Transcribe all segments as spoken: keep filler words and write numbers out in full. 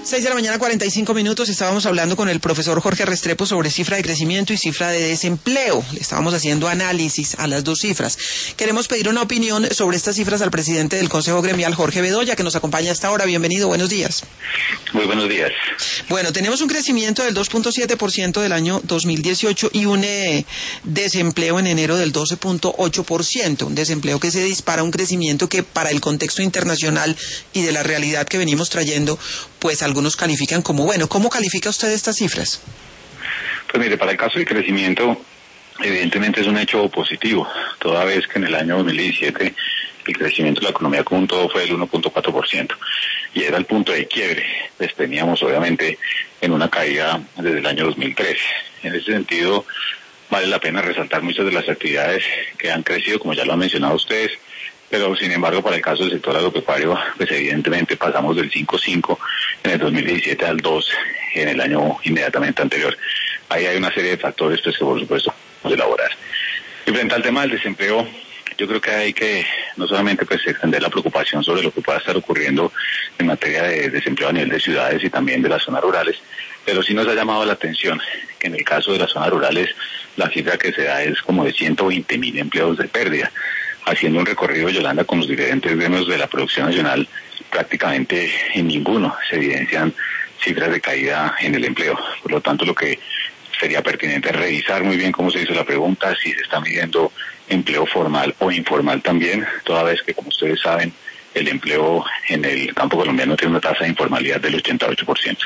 seis de la mañana, cuarenta y cinco minutos. Estábamos hablando con el profesor Jorge Restrepo sobre cifra de crecimiento y cifra de desempleo. Le estábamos haciendo análisis a las dos cifras. Queremos pedir una opinión sobre estas cifras al presidente del Consejo Gremial, Jorge Bedoya, que nos acompaña hasta ahora. Bienvenido, buenos días. Muy buenos días. Bueno, tenemos un crecimiento del dos punto siete por ciento del año dos mil dieciocho y un eh, desempleo en enero del doce punto ocho por ciento. Un desempleo que se dispara, un crecimiento que para el contexto internacional y de la realidad que venimos trayendo, pues algunos califican como bueno. ¿Cómo califica usted estas cifras? Pues mire, para el caso del crecimiento, evidentemente es un hecho positivo, toda vez que en el año dos mil diecisiete el crecimiento de la economía como un todo fue del uno punto cuatro por ciento y era el punto de quiebre. Pues teníamos obviamente en una caída desde el año dos mil trece. En ese sentido, vale la pena resaltar muchas de las actividades que han crecido, como ya lo han mencionado ustedes, pero sin embargo para el caso del sector agropecuario, pues evidentemente pasamos del cinco punto cinco en el dos mil diecisiete al dos en el año inmediatamente anterior. Ahí hay una serie de factores pues, que por supuesto vamos a elaborar. Y frente al tema del desempleo, yo creo que hay que no solamente pues extender la preocupación sobre lo que pueda estar ocurriendo en materia de desempleo a nivel de ciudades y también de las zonas rurales, pero sí nos ha llamado la atención que en el caso de las zonas rurales la cifra que se da es como de ciento veinte mil empleos de pérdida. Haciendo un recorrido, Yolanda, con los diferentes gremios de la producción nacional, prácticamente en ninguno se evidencian cifras de caída en el empleo. Por lo tanto, lo que sería pertinente es revisar muy bien cómo se hizo la pregunta, si se está midiendo empleo formal o informal también, toda vez que, como ustedes saben, el empleo en el campo colombiano tiene una tasa de informalidad del ochenta y ocho por ciento.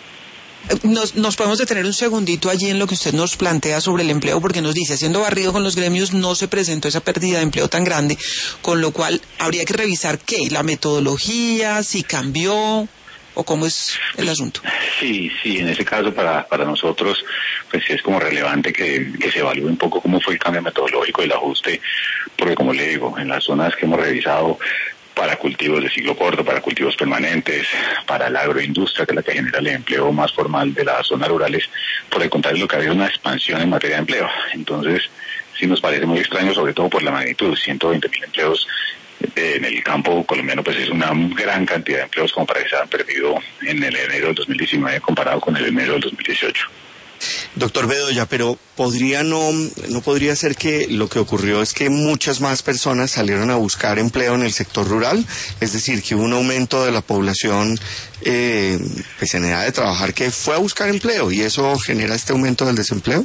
Nos, nos podemos detener un segundito allí en lo que usted nos plantea sobre el empleo, porque nos dice, haciendo barrido con los gremios no se presentó esa pérdida de empleo tan grande, con lo cual habría que revisar qué, la metodología, si cambió o cómo es el asunto. Sí, sí, en ese caso para para nosotros pues sí es como relevante que, que se evalúe un poco cómo fue el cambio metodológico y el ajuste, porque como le digo, en las zonas que hemos revisado, para cultivos de ciclo corto, para cultivos permanentes, para la agroindustria, que es la que genera el empleo más formal de las zonas rurales, por el contrario, lo que había es una expansión en materia de empleo. Entonces, sí nos parece muy extraño, sobre todo por la magnitud, ciento veinte mil empleos eh, en el campo colombiano, pues es una gran cantidad de empleos como para que se han perdido en el enero del dos mil diecinueve comparado con el enero del dos mil dieciocho. Doctor Bedoya, pero podría no, no podría ser que lo que ocurrió es que muchas más personas salieron a buscar empleo en el sector rural, es decir, que hubo un aumento de la población eh, pues en edad de trabajar que fue a buscar empleo y eso genera este aumento del desempleo.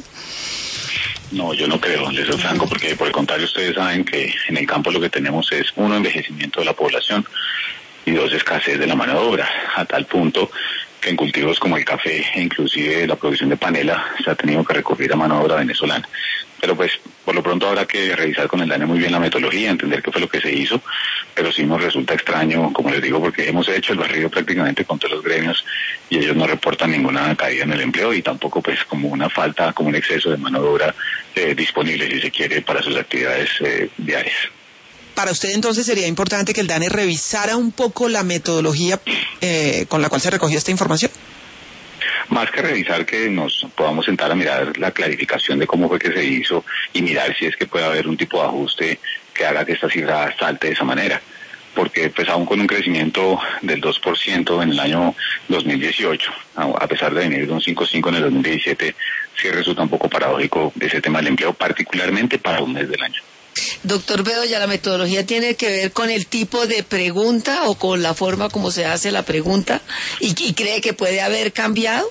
No, yo no creo, les soy franco, porque por el contrario ustedes saben que en el campo lo que tenemos es uno, envejecimiento de la población y dos, escasez de la mano de obra, a tal punto que en cultivos como el café e inclusive la producción de panela se ha tenido que recurrir a mano de obra venezolana. Pero pues por lo pronto habrá que revisar con el DANE muy bien la metodología, entender qué fue lo que se hizo, pero sí nos resulta extraño, como les digo, porque hemos hecho el barrido prácticamente con todos los gremios y ellos no reportan ninguna caída en el empleo y tampoco pues como una falta, como un exceso de mano de obra eh, disponible, si se quiere, para sus actividades eh, diarias. Para usted entonces sería importante que el DANE revisara un poco la metodología eh, con la cual se recogió esta información. Más que revisar, que nos podamos sentar a mirar la clarificación de cómo fue que se hizo y mirar si es que puede haber un tipo de ajuste que haga que esta cifra salte de esa manera. Porque pues aún con un crecimiento del dos por ciento en el año dos mil dieciocho, a pesar de venir de un cinco punto cinco en el dos mil diecisiete, sí resulta un poco paradójico ese tema del empleo, particularmente para un mes del año. Doctor Bedoya, ¿la metodología tiene que ver con el tipo de pregunta o con la forma como se hace la pregunta? ¿Y, y cree que puede haber cambiado?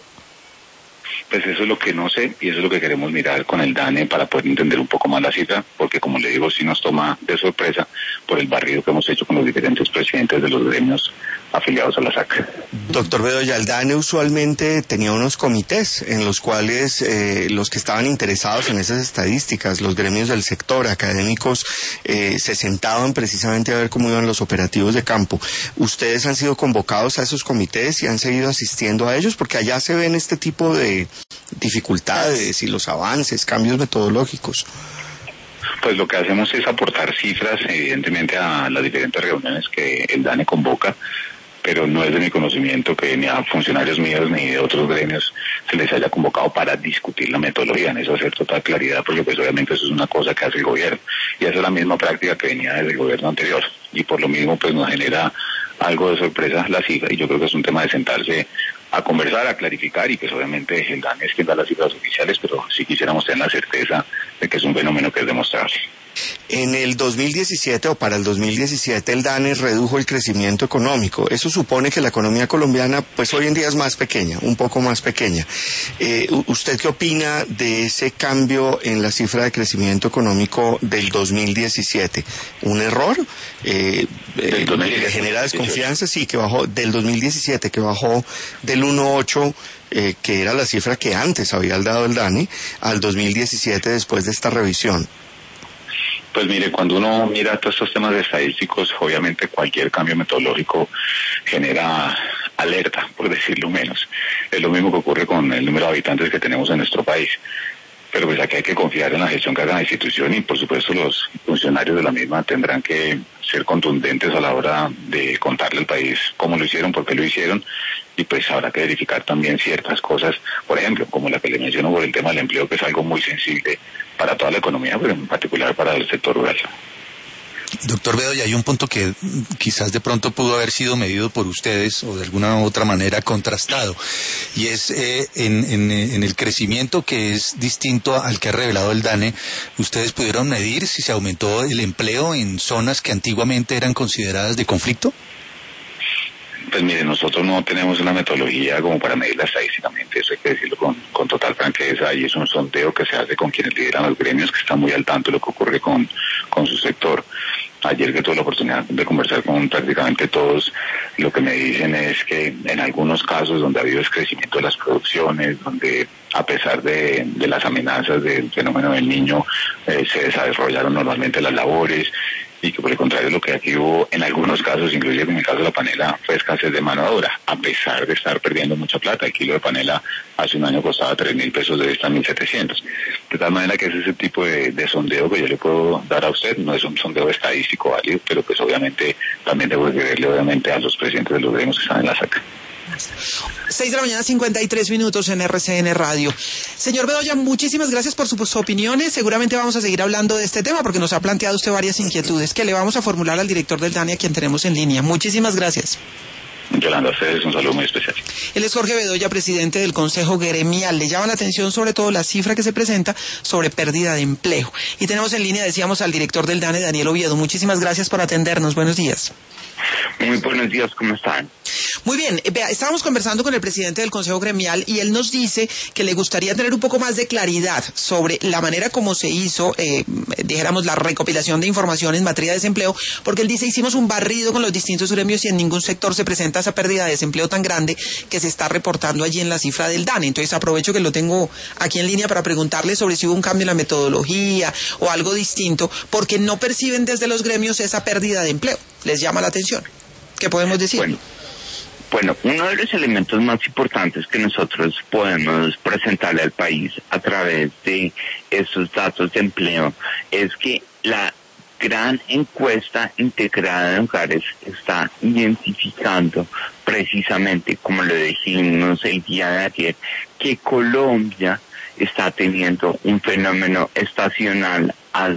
Pues eso es lo que no sé y eso es lo que queremos mirar con el DANE para poder entender un poco más la cifra, porque como le digo, sí nos toma de sorpresa por el barrido que hemos hecho con los diferentes presidentes de los gremios afiliados a la S A C. Doctor Bedoya, el DANE usualmente tenía unos comités en los cuales eh, los que estaban interesados en esas estadísticas, los gremios del sector, académicos, eh, se sentaban precisamente a ver cómo iban los operativos de campo. ¿Ustedes han sido convocados a esos comités y han seguido asistiendo a ellos? Porque allá se ven este tipo de dificultades y los avances, cambios metodológicos. Pues lo que hacemos es aportar cifras, evidentemente, a las diferentes reuniones que el DANE convoca, pero no es de mi conocimiento que ni a funcionarios míos ni de otros gremios se les haya convocado para discutir la metodología. En eso hacer total claridad, porque pues obviamente eso es una cosa que hace el gobierno, y esa es la misma práctica que venía desde el gobierno anterior, y por lo mismo pues nos genera algo de sorpresa la cifra, y yo creo que es un tema de sentarse a conversar, a clarificar, y pues obviamente el DANE es quien da las cifras oficiales, pero sí quisiéramos tener la certeza de que es un fenómeno que es demostrable. En el dos mil diecisiete o para el dos mil diecisiete el DANE redujo el crecimiento económico. Eso supone que la economía colombiana pues hoy en día es más pequeña, un poco más pequeña. Eh, ¿Usted qué opina de ese cambio en la cifra de crecimiento económico del dos mil diecisiete? ¿Un error? Eh, eh, ¿Genera desconfianza? Sí, que bajó del dos mil diecisiete, que bajó del uno punto ocho, eh, que era la cifra que antes había dado el DANE, al dos mil diecisiete después de esta revisión. Pues mire, cuando uno mira todos estos temas estadísticos, obviamente cualquier cambio metodológico genera alerta, por decirlo menos. Es lo mismo que ocurre con el número de habitantes que tenemos en nuestro país. Pero pues aquí hay que confiar en la gestión que haga la institución, y por supuesto los funcionarios de la misma tendrán que ser contundentes a la hora de contarle al país cómo lo hicieron, por qué lo hicieron, y pues habrá que verificar también ciertas cosas, por ejemplo, como la que le menciono por el tema del empleo, que es algo muy sensible para toda la economía, pero en particular para el sector rural. Doctor Bedoya, hay un punto que quizás de pronto pudo haber sido medido por ustedes o de alguna u otra manera contrastado, y es eh, en, en, en el crecimiento que es distinto al que ha revelado el DANE. ¿Ustedes pudieron medir si se aumentó el empleo en zonas que antiguamente eran consideradas de conflicto? Pues mire, nosotros no tenemos una metodología como para medirla estadísticamente, eso hay que decirlo con, con total franqueza, y es un sondeo que se hace con quienes lideran los gremios, que están muy al tanto de lo que ocurre con, con su sector. Ayer que tuve la oportunidad de conversar con prácticamente todos, lo que me dicen es que en algunos casos donde ha habido crecimiento de las producciones, donde a pesar de, de las amenazas del fenómeno del niño, eh, se desarrollaron normalmente las labores, y que por el contrario lo que aquí hubo en algunos casos, inclusive en el caso de la panela, fue escasez de mano de obra, a pesar de estar perdiendo mucha plata. El kilo de panela hace un año costaba tres mil pesos, debe estar mil setecientos. De tal manera que ese es el tipo de, de sondeo que yo le puedo dar a usted. No es un sondeo estadístico válido, pero pues obviamente también debo creerle obviamente a los presidentes de los gremios que están en la S A C. seis de la mañana, cincuenta y tres minutos en R C N Radio. Señor Bedoya, muchísimas gracias por sus opiniones. Seguramente vamos a seguir hablando de este tema porque nos ha planteado usted varias inquietudes que le vamos a formular al director del DANE, a quien tenemos en línea. Muchísimas gracias. Yolanda, a ustedes un saludo muy especial. Él es Jorge Bedoya, presidente del Consejo Gremial. Le llama la atención sobre todo la cifra que se presenta sobre pérdida de empleo. Y tenemos en línea, decíamos, al director del DANE, Daniel Oviedo. Muchísimas gracias por atendernos. Buenos días. Muy buenos días, ¿cómo están? Muy bien, vea, estábamos conversando con el presidente del Consejo Gremial y él nos dice que le gustaría tener un poco más de claridad sobre la manera como se hizo, eh, dijéramos, la recopilación de información en materia de desempleo, porque él dice, hicimos un barrido con los distintos gremios y en ningún sector se presenta esa pérdida de desempleo tan grande que se está reportando allí en la cifra del DANE. Entonces aprovecho que lo tengo aquí en línea para preguntarle sobre si hubo un cambio en la metodología o algo distinto, porque no perciben desde los gremios esa pérdida de empleo. ¿Les llama la atención? ¿Qué podemos decir? Bueno. Bueno, uno de los elementos más importantes que nosotros podemos presentarle al país a través de estos datos de empleo es que la gran encuesta integrada de hogares está identificando precisamente, como lo dijimos el día de ayer, que Colombia está teniendo un fenómeno estacional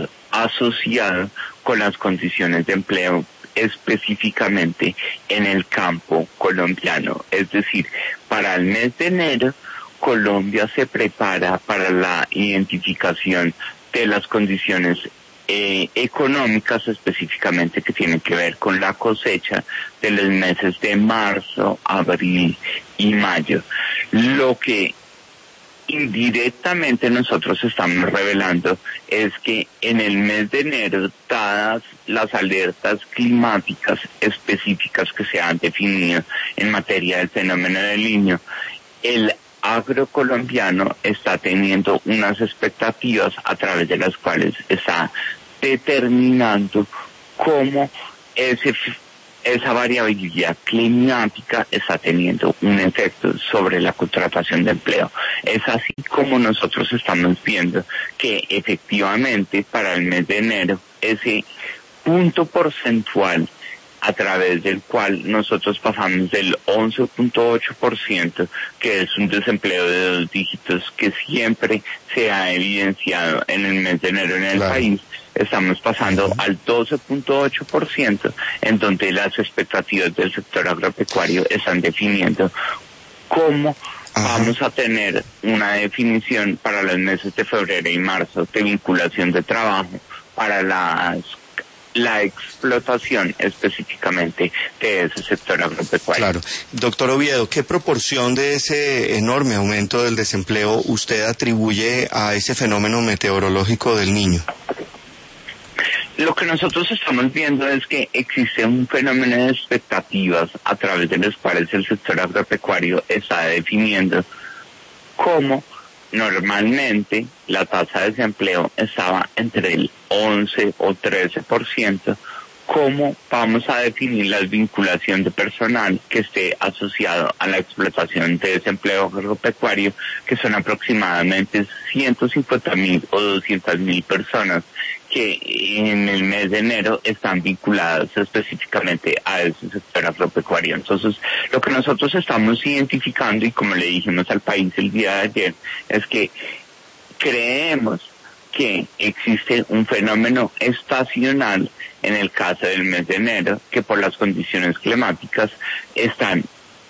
asociado con las condiciones de empleo, específicamente en el campo colombiano. Es decir, para el mes de enero, Colombia se prepara para la identificación de las condiciones eh, económicas, específicamente que tienen que ver con la cosecha de los meses de marzo, abril y mayo. Lo que indirectamente nosotros estamos revelando es que en el mes de enero, dadas las alertas climáticas específicas que se han definido en materia del fenómeno del Niño, el agrocolombiano está teniendo unas expectativas a través de las cuales está determinando cómo ese esa variabilidad climática está teniendo un efecto sobre la contratación de empleo. Es así como nosotros estamos viendo que efectivamente para el mes de enero ese punto porcentual a través del cual nosotros pasamos del once punto ocho por ciento, que es un desempleo de dos dígitos que siempre se ha evidenciado en el mes de enero en el claro. país, estamos pasando uh-huh. al doce punto ocho por ciento, en donde las expectativas del sector agropecuario están definiendo cómo uh-huh. vamos a tener una definición para los meses de febrero y marzo de vinculación de trabajo para las la explotación específicamente de ese sector agropecuario. Claro. Doctor Oviedo, ¿qué proporción de ese enorme aumento del desempleo usted atribuye a ese fenómeno meteorológico del Niño? Lo que nosotros estamos viendo es que existe un fenómeno de expectativas a través de los cuales el sector agropecuario está definiendo cómo normalmente la tasa de desempleo estaba entre el once o trece por ciento. ¿Cómo vamos a definir la vinculación de personal que esté asociado a la explotación de desempleo agropecuario, que son aproximadamente ciento cincuenta mil o doscientas mil personas que en el mes de enero están vinculadas específicamente a ese sector agropecuario? Entonces, lo que nosotros estamos identificando, y como le dijimos al país el día de ayer, es que creemos que existe un fenómeno estacional en el caso del mes de enero, que por las condiciones climáticas están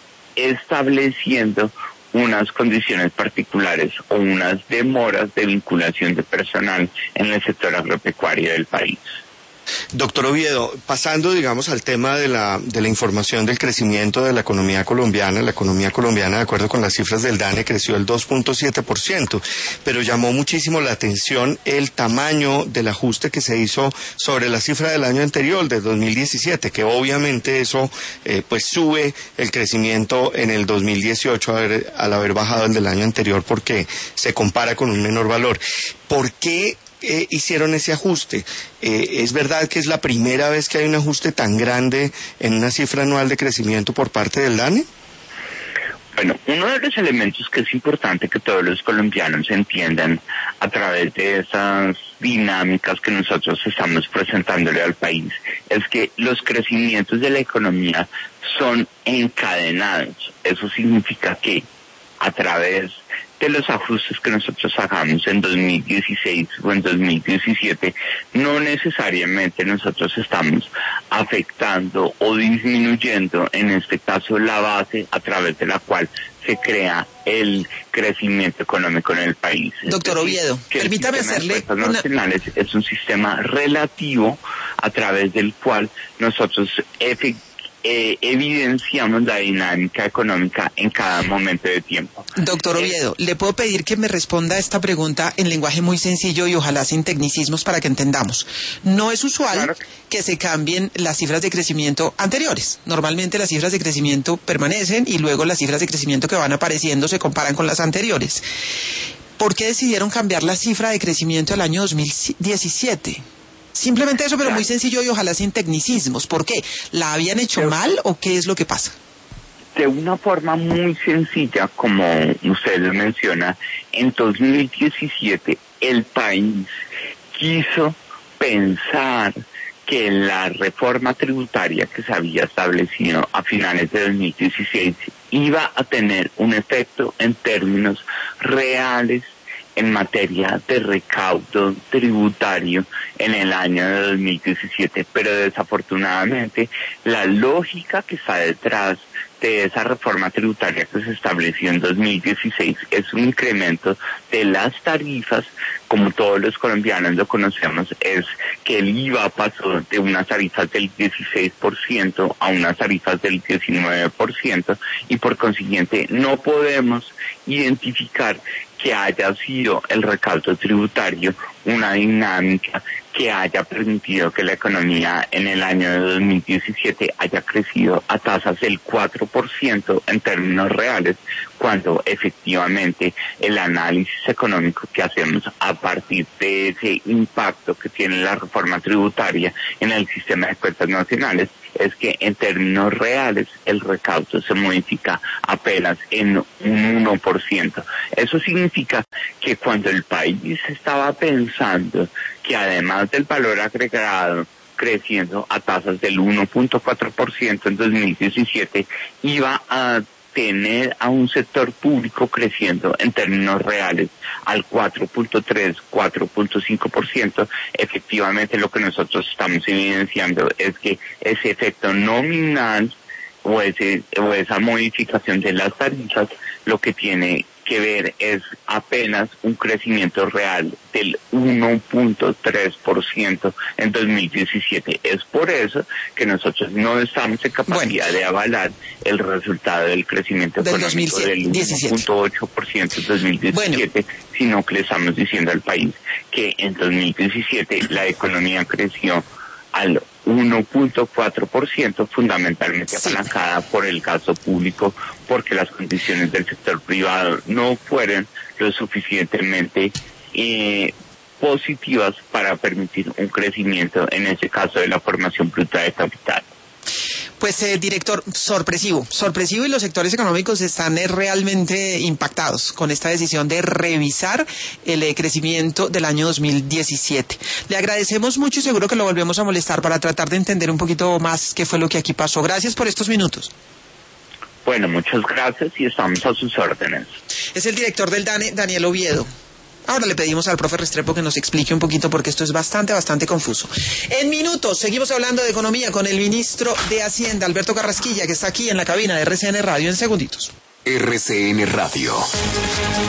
estableciendo unas condiciones particulares o unas demoras de vinculación de personal en el sector agropecuario del país. Doctor Oviedo, pasando, digamos, al tema de la de la información del crecimiento de la economía colombiana, la economía colombiana, de acuerdo con las cifras del DANE, creció el dos punto siete por ciento, pero llamó muchísimo la atención el tamaño del ajuste que se hizo sobre la cifra del año anterior, del dos mil diecisiete, que obviamente eso eh, pues sube el crecimiento en el dos mil dieciocho al haber, al haber bajado el del año anterior, porque se compara con un menor valor. ¿Por qué Eh, hicieron ese ajuste? Eh, ¿Es verdad que es la primera vez que hay un ajuste tan grande en una cifra anual de crecimiento por parte del DANE? Bueno, uno de los elementos que es importante que todos los colombianos entiendan a través de esas dinámicas que nosotros estamos presentándole al país es que los crecimientos de la economía son encadenados. Eso significa que a través de los ajustes que nosotros hagamos en dos mil dieciséis o en dos mil diecisiete, no necesariamente nosotros estamos afectando o disminuyendo, en este caso, la base a través de la cual se crea el crecimiento económico en el país. Doctor Oviedo, permítame hacerle una... nacionales es un sistema relativo a través del cual nosotros efectivamente Eh, evidenciamos la dinámica económica en cada momento de tiempo. Doctor Oviedo, ¿le puedo pedir que me responda a esta pregunta en lenguaje muy sencillo y ojalá sin tecnicismos para que entendamos? No es usual claro. que se cambien las cifras de crecimiento anteriores. Normalmente las cifras de crecimiento permanecen y luego las cifras de crecimiento que van apareciendo se comparan con las anteriores. ¿Por qué decidieron cambiar la cifra de crecimiento del año dos mil diecisiete? Simplemente eso, pero muy sencillo y ojalá sin tecnicismos. ¿Por qué? ¿La habían hecho mal o qué es lo que pasa? De una forma muy sencilla, como usted lo menciona, en dos mil diecisiete el país quiso pensar que la reforma tributaria que se había establecido a finales de dos mil dieciséis iba a tener un efecto en términos reales en materia de recaudo tributario en el año de dos mil diecisiete, pero desafortunadamente la lógica que está detrás de esa reforma tributaria que se estableció en dos mil dieciséis es un incremento de las tarifas. Como todos los colombianos lo conocemos, es que el I V A pasó de unas tarifas del dieciséis por ciento a unas tarifas del diecinueve por ciento y por consiguiente no podemos identificar que haya sido el recaudo tributario una dinámica que haya permitido que la economía en el año de dos mil diecisiete haya crecido a tasas del cuatro por ciento en términos reales, cuando efectivamente el análisis económico que hacemos a partir de ese impacto que tiene la reforma tributaria en el sistema de cuentas nacionales es que en términos reales el recaudo se modifica apenas en un uno por ciento. Eso significa que cuando el país estaba pensando que además del valor agregado creciendo a tasas del uno punto cuatro por ciento en dos mil diecisiete, iba a tener a un sector público creciendo en términos reales al cuatro punto tres, cuatro punto cinco por ciento, efectivamente lo que nosotros estamos evidenciando es que ese efecto nominal o, ese, o esa modificación de las tarifas lo que tiene que ver es apenas un crecimiento real del uno punto tres por ciento en dos mil diecisiete. Es por eso que nosotros no estamos en capacidad bueno, de avalar el resultado del crecimiento del económico del uno punto ocho por ciento en dos mil diecisiete, bueno, sino que le estamos diciendo al país que en dos mil diecisiete la economía creció al uno punto cuatro por ciento, fundamentalmente apalancada por el gasto público, porque las condiciones del sector privado no fueron lo suficientemente eh, positivas para permitir un crecimiento, en ese caso de la formación bruta de capital. Pues, eh, director, sorpresivo, sorpresivo y los sectores económicos están eh, realmente impactados con esta decisión de revisar el eh, crecimiento del año dos mil diecisiete. Le agradecemos mucho y seguro que lo volvemos a molestar para tratar de entender un poquito más qué fue lo que aquí pasó. Gracias por estos minutos. Bueno, muchas gracias y estamos a sus órdenes. Es el director del DANE, Daniel Oviedo. Ahora le pedimos al profe Restrepo que nos explique un poquito porque esto es bastante, bastante confuso. En minutos seguimos hablando de economía con el ministro de Hacienda, Alberto Carrasquilla, que está aquí en la cabina de R C N Radio en segunditos. R C N Radio.